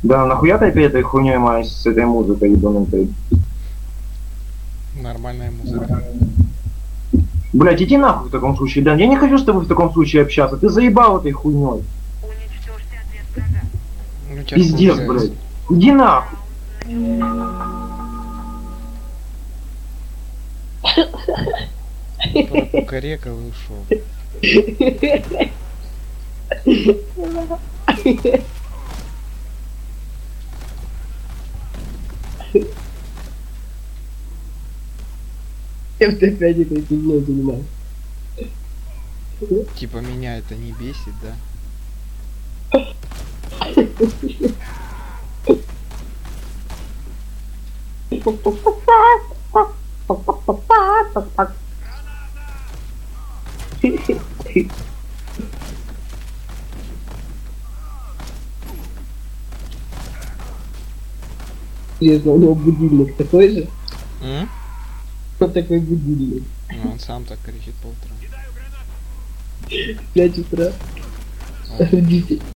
Да, нахуя ты опять этой хуйней маешься с этой музыкой ебанутой? Нормальная музыка. Блять, иди нахуй в таком случае, Дэн. Я не хочу с тобой в таком случае общаться. Ты заебал этой хуйней. Ну тебя хуй Пиздец, взять. блядь. Иди нахуй. Прокукарекал и ушел. Чем ты опять этой фигней занимаешься? Типа меня это не бесит, да? Интересно, у него будильник такой же? М? Вот такой будильник. Ну, он сам так кричит по утрам. 5 утра. А. Родители.